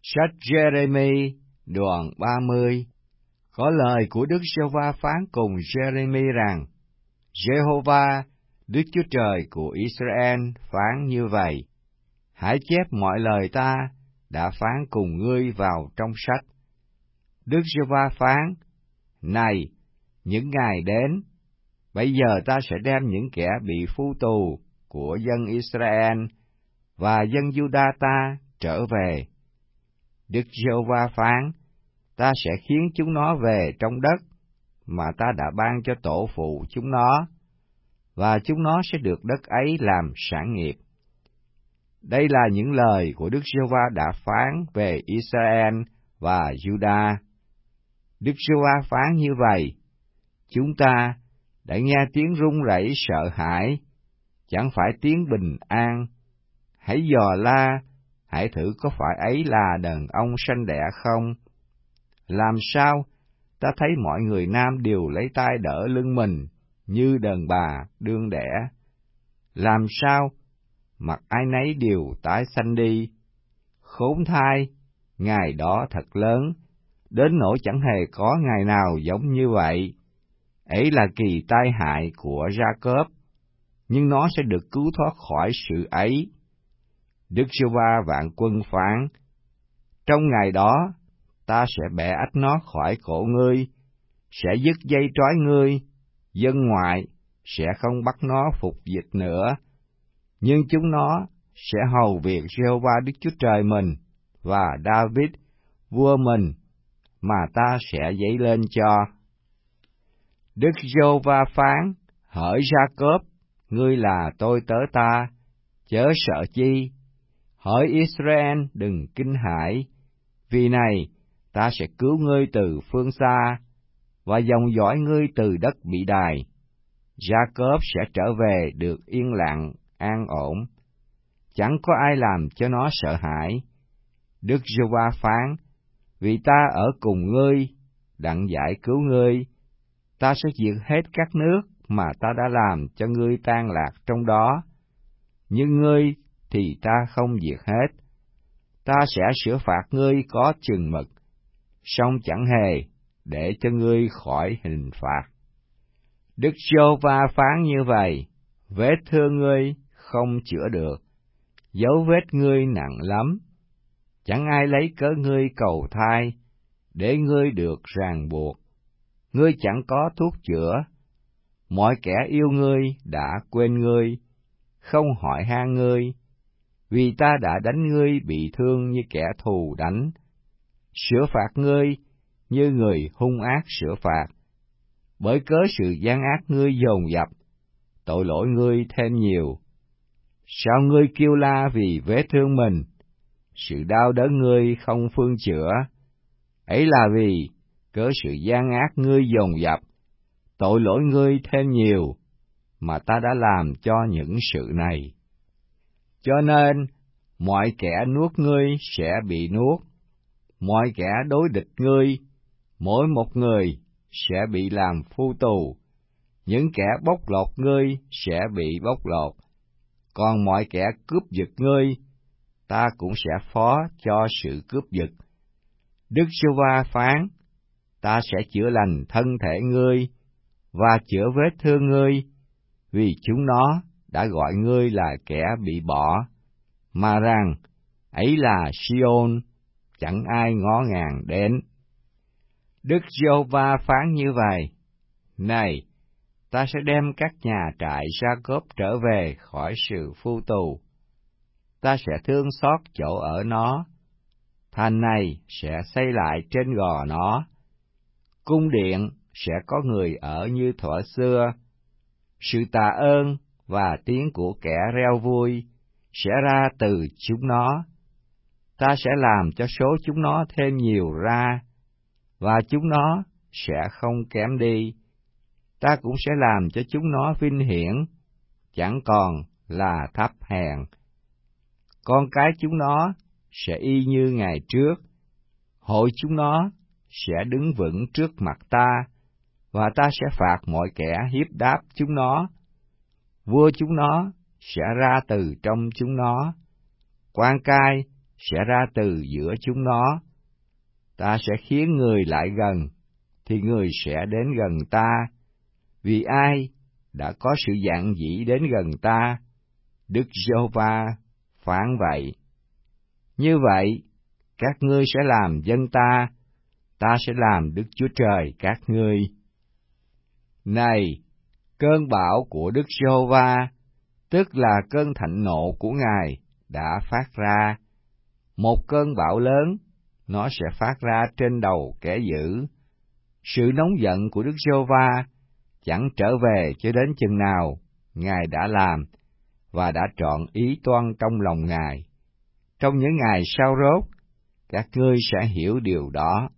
Sách Giê-rê-mi đoạn 30. Có lời của Đức Giê-hô-va phán cùng Giê-rê-mi rằng: Giê-hô-va, Đức Chúa Trời của Israel phán như vậy: Hãy chép mọi lời ta đã phán cùng ngươi vào trong sách. Đức Giê-hô-va phán: Này, những ngày đến, bây giờ ta sẽ đem những kẻ bị phu tù của dân Israel và dân Giu-đa ta trở về. Đức Giê-hô-va phán: Ta sẽ khiến chúng nó về trong đất mà ta đã ban cho tổ phụ chúng nó, và chúng nó sẽ được đất ấy làm sản nghiệp. Đây là những lời của Đức Giê-hô-va đã phán về Israel và Giu-đa. Đức Giê-hô-va phán như vậy: Chúng ta đã nghe tiếng run rẩy sợ hãi, chẳng phải tiếng bình an. Hãy dò la, hãy thử có phải ấy là đàn ông sanh đẻ không? Làm sao ta thấy mọi người nam đều lấy tay đỡ lưng mình như đàn bà đương đẻ? Làm sao mặt ai nấy đều tái xanh đi? Khốn thai, ngày đó thật lớn, đến nỗi chẳng hề có ngày nào giống như vậy. Ấy là kỳ tai hại của Gia-cốp, nhưng nó sẽ được cứu thoát khỏi sự ấy. Đức Giê-hô-va vạn quân phán: Trong ngày đó, ta sẽ bẻ ách nó khỏi cổ ngươi, sẽ dứt dây trói ngươi, dân ngoại sẽ không bắt nó phục dịch nữa, nhưng chúng nó sẽ hầu việc Giê-hô-va Đức Chúa Trời mình và David vua mình mà ta sẽ dấy lên cho. Đức Giê-hô-va phán: Hỡi Gia-cốp, ngươi là tôi tớ ta, chớ sợ chi. Hỡi Israel, đừng kinh hãi, vì này ta sẽ cứu ngươi từ phương xa, và dòng dõi ngươi từ đất bị đày. Gia-cốp sẽ trở về được yên lặng, an ổn, chẳng có ai làm cho nó sợ hãi. Đức Giê-hô-va phán: Vì ta ở cùng ngươi, đặng giải cứu ngươi, ta sẽ diệt hết các nước mà ta đã làm cho ngươi tan lạc trong đó, nhưng ngươi thì ta không diệt hết. Ta sẽ sửa phạt ngươi có chừng mực, song chẳng hề để cho ngươi khỏi hình phạt. Đức Giê-hô-va phán như vậy: Vết thương ngươi không chữa được, dấu vết ngươi nặng lắm, chẳng ai lấy cớ ngươi cầu thai, để ngươi được ràng buộc. Ngươi chẳng có thuốc chữa, mọi kẻ yêu ngươi đã quên ngươi, không hỏi han ngươi, vì ta đã đánh ngươi bị thương như kẻ thù đánh, sửa phạt ngươi như người hung ác sửa phạt. Bởi cớ sự gian ác ngươi dồn dập, tội lỗi ngươi thêm nhiều. Sao ngươi kêu la vì vết thương mình? Sự đau đớn ngươi không phương chữa. Ấy là vì cớ sự gian ác ngươi dồn dập, tội lỗi ngươi thêm nhiều, mà ta đã làm cho những sự này. Cho nên, mọi kẻ nuốt ngươi sẽ bị nuốt, mọi kẻ đối địch ngươi, mỗi một người sẽ bị làm phu tù, những kẻ bóc lột ngươi sẽ bị bóc lột, còn mọi kẻ cướp giật ngươi, ta cũng sẽ phó cho sự cướp giật. Đức Giê-hô-va phán: Ta sẽ chữa lành thân thể ngươi và chữa vết thương ngươi, vì chúng nó đã gọi ngươi là kẻ bị bỏ, mà rằng ấy là Si-ôn, chẳng ai ngó ngàng đến. Đức Giê-hô-va phán như vậy: Này, ta sẽ đem các nhà trại Gia-cốp trở về khỏi sự phu tù. Ta sẽ thương xót chỗ ở nó, thành này sẽ xây lại trên gò nó. Cung điện sẽ có người ở như thuở xưa. Sự tạ ơn và tiếng của kẻ reo vui sẽ ra từ chúng nó. Ta sẽ làm cho số chúng nó thêm nhiều ra, và chúng nó sẽ không kém đi. Ta cũng sẽ làm cho chúng nó vinh hiển, chẳng còn là thấp hèn. Con cái chúng nó sẽ y như ngày trước, hội chúng nó sẽ đứng vững trước mặt ta, và ta sẽ phạt mọi kẻ hiếp đáp chúng nó. Vua chúng nó sẽ ra từ trong chúng nó, quan cai sẽ ra từ giữa chúng nó. Ta sẽ khiến người lại gần, thì người sẽ đến gần ta, vì ai đã có sự dạn dĩ đến gần ta, Đức Giê-hô-va phán vậy. Như vậy, các ngươi sẽ làm dân ta, ta sẽ làm Đức Chúa Trời các ngươi. Này, cơn bão của Đức Giê-hô-va, tức là cơn thạnh nộ của Ngài, đã phát ra. Một cơn bão lớn, nó sẽ phát ra trên đầu kẻ dữ. Sự nóng giận của Đức Giê-hô-va chẳng trở về cho đến chừng nào Ngài đã làm và đã trọn ý toan trong lòng Ngài. Trong những ngày sau rốt, các ngươi sẽ hiểu điều đó.